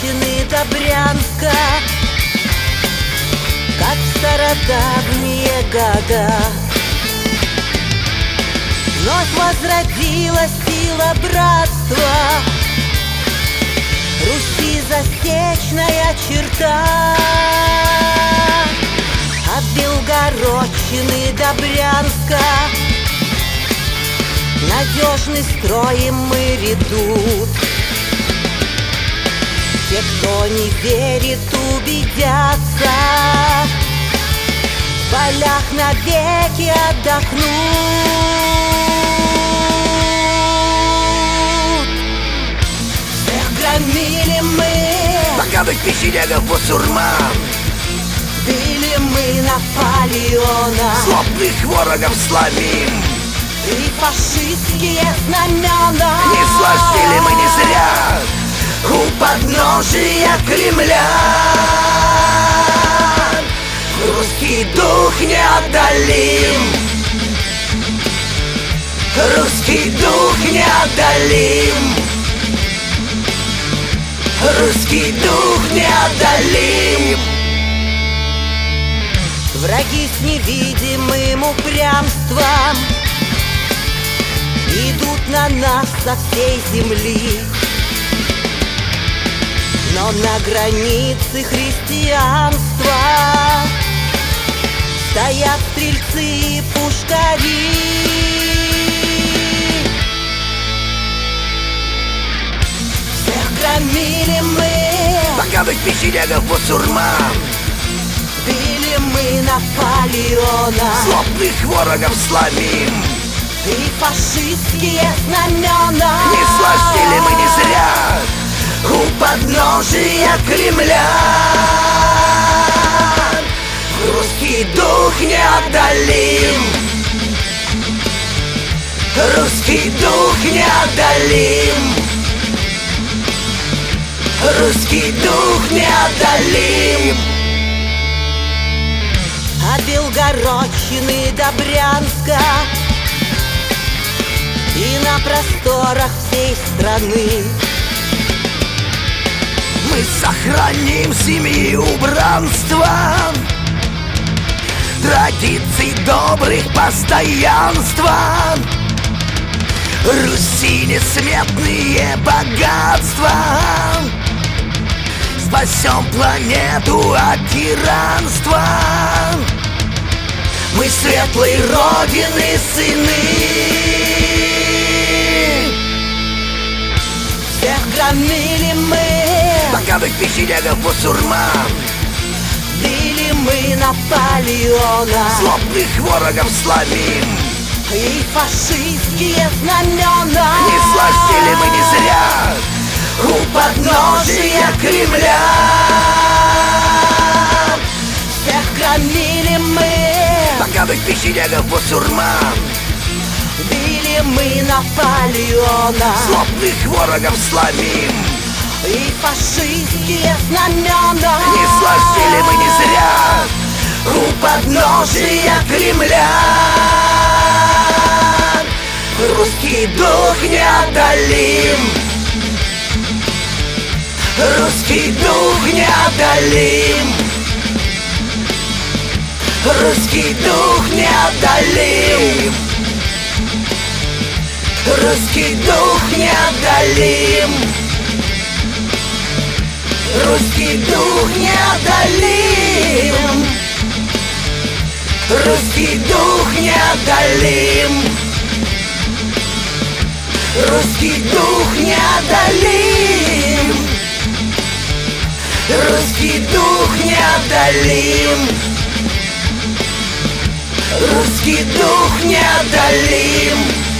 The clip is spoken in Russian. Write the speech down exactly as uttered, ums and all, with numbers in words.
Добротчины до Брянска, как в стародавние года. Вновь возродилась сила братства, Руси застечная черта. От Белгородчины до Брянска надежный строем мы редут. Те, кто не верит, убедятся, в полях навеки отдохнут. Всех громили мы, поганых печенегов бусурман, били мы Наполеона, злобных ворогов сломим. и фашистские знамена Не сластили мы не зря у подножия Кремля. Русский дух не отдалим, русский дух не отдалим, русский дух не отдалим. Враги с невидимым упрямством идут на нас со всей земли, но на границе христианства стоят стрельцы и пушкари. Всех громили мы, поганых печенегов бусурман, били мы Наполеона, злобных ворогов сломим. и фашистские знамена Не сластили мы не зря у подножия Кремля. Русский дух не отдалим, русский дух не отдалим, русский дух не отдалим. от Белгородчины до Брянска и на просторах всей страны Мы сохраним семьи убранства, традиций добрых постоянства, Руси несметные богатства. Спасем планету от тиранства. Мы светлой Родины сыны. Всех громили мы, Поганых печенегов бусурман, били мы Наполеона, злобных ворогов сломим. и фашистские знамена Не сластили мы не зря у подножия Кремля. Всех громили мы, Поганых печенегов бусурман, били мы Наполеона, злобных ворогов сломим. и фашистские знамена Не сластили мы не зря у подножия Кремля. Русский дух не отдалим, русский дух не отдалим, русский дух не отдалим, русский дух не отдалим, русский дух не отдалим, русский дух не отдалим, русский дух не отдалим, русский дух не отдалим, русский дух не отдалим.